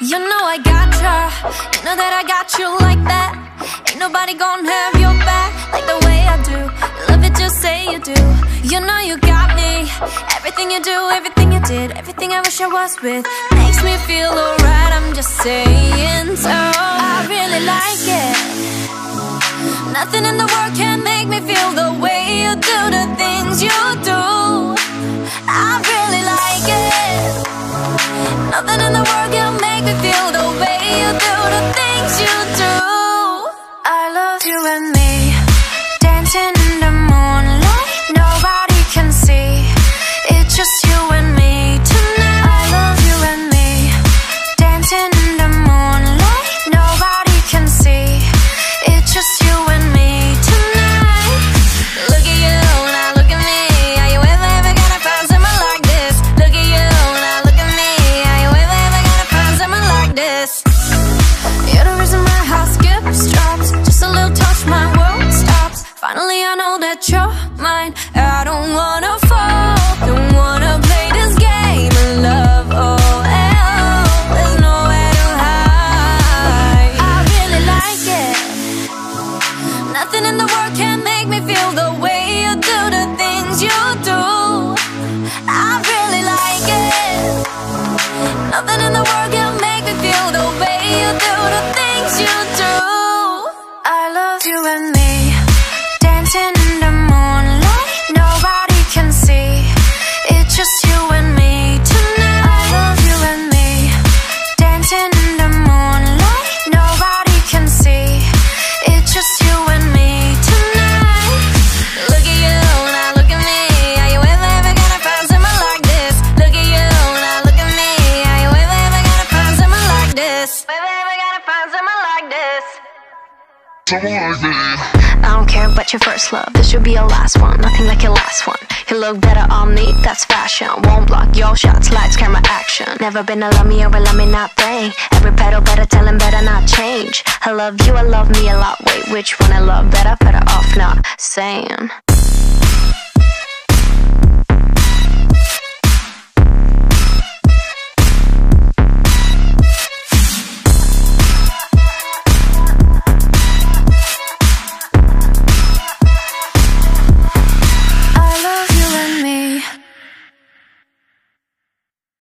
You know I gotcha, you know that I got you like that. Ain't nobody gonna have your back like the way I do. Love it, just say you do. You know you got me. Everything you do, everything you did, everything I wish I was with makes me feel alright, I'm just saying. So I really like it. Nothing in the world can make me feel the way you do the things you do. I really like it. Nothing in the world can make me feel the way you do the things you do. I love you and me, dancing in the moonlight, nobody can see. It's just you and me tonight. I love you and me, dancing in the moonlight, nobody can see. It's just you and me tonight. Look at you, now look at me. Are you ever gonna find someone like this? Look at you, now look at me. Are you ever gonna find someone like this? You're the reason my heart skips, drops. Just a little touch, my world stops. Finally I know that you're mine. I don't wanna fall, don't wanna play this game of love. Oh, there's nowhere to hide. I really like it. Nothing in the world can make me feel the way you do the things you do. I really like it. Nothing in the world can make me feel the way you do the things you do. I love you and me, dancing in the moonlight, nobody can see. It's just you and me tonight. I love you and me, dancing in the moonlight, nobody can see. It's just you and me tonight. Look at you, now look at me. Are you ever gonna find someone like this? Look at you, now look at me. Are you ever gonna find someone like this? Ever gonna find someone like this? I don't care about your first love, this should be your last one. Nothing like your last one. You look better on me, that's fashion. Won't block your shots, lights, camera, action. Never been a love me or a love me not thing. Every pedal better tell him better not change. I love you, I love me a lot. Wait, which one I love better? Better off not saying.